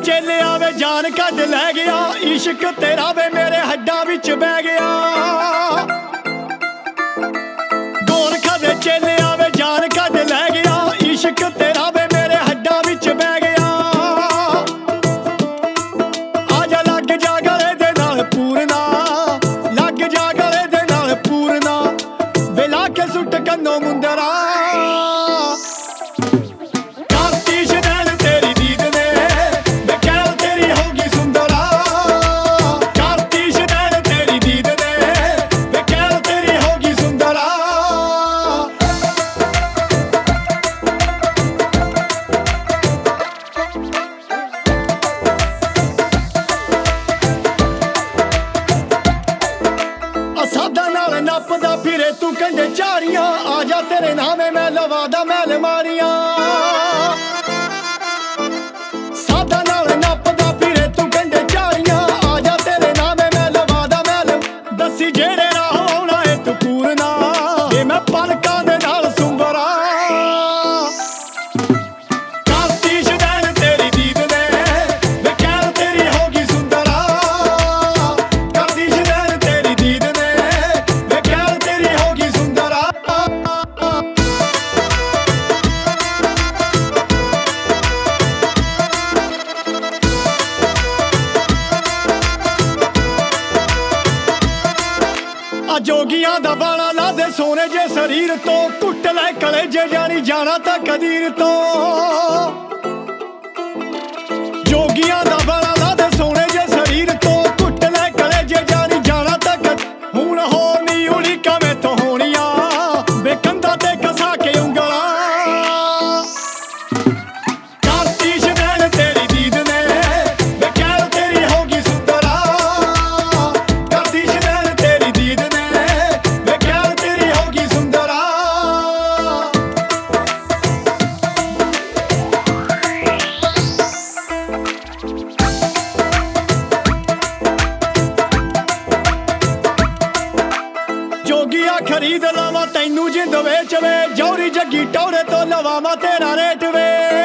चेलिया वे जान कद लै गया, इश्क तेरा वे मेरे हड्डां विच बह गया। गोरखा दे चेलिया वे जान कद लै गया, इश्क तेरा वे मेरे हड्डां विच बह गया। आजा लग जा गले दे नाल पूरना, लग जा गले दे नाल पूरना, बेला के सुट कन्नो मुंदरा। नपदा फिरे तू कंडे झाड़ियां, आजा तेरे नामे मैं लवादा मैल मारियां। सादा नाल नपदा फिरे तू कंडे झाड़ियां, आजा तेरे नामे मैं लवादा मैल। दसी जेड़े राह आउणा है तू पूरना, ये मैं पलकां दे नाल सुंबरा। जोगियां दा बाणा ला दे सोने जे शरीर तो, कुट लै कलेजे जानी जाना ता कदीर तो। जोगियां दा बाणा ला दे सोने जे शरीर तो, कुट लै कलेजे जानी जाना ता हुण होर नी उड़ीका मैं तो होनिया, बेकंदा ते कसा के उंगला। खरीद लावा तैनू जिंद वेच वे, जौहरी जग्गी टौरे तो लवावा तेरा रेट वे।